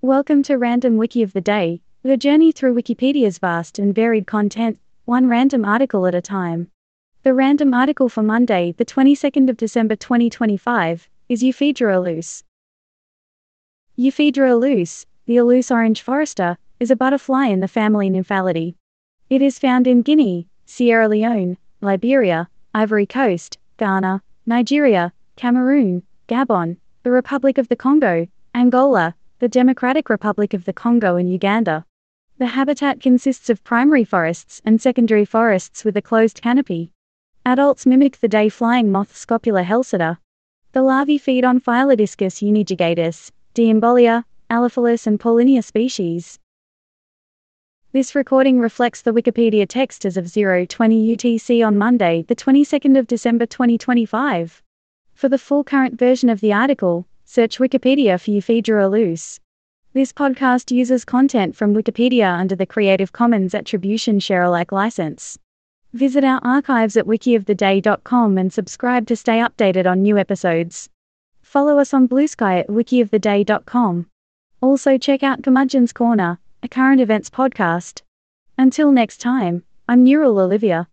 Welcome to Random Wiki of the Day, the journey through Wikipedia's vast and varied content, one random article at a time. The random article for Monday, the 22nd of December 2025, is Euphedra eleuce. Euphedra eleuce, the eleuce orange forester, is a butterfly in the family Nymphalidae. It is found in Guinea, Sierra Leone, Liberia, Ivory Coast, Ghana, Nigeria, Cameroon, Gabon, the Republic of the Congo, Angola, the Democratic Republic of the Congo and Uganda. The habitat consists of primary forests and secondary forests with a closed canopy. Adults mimic the day-flying moth Scopula helsida. The larvae feed on Phylodiscus unijugatus, Diembolia, Alophilus and Paulinia species. This recording reflects the Wikipedia text as of 0:20 UTC on Monday, the 22nd of December 2025. For the full current version of the article, search Wikipedia for Euphedra eleuce. This podcast uses content from Wikipedia under the Creative Commons Attribution Share Alike license. Visit our archives at wikioftheday.com and subscribe to stay updated on new episodes. Follow us on Bluesky at wikioftheday.com. Also check out Curmudgeon's Corner, a current events podcast. Until next time, I'm Neural Olivia.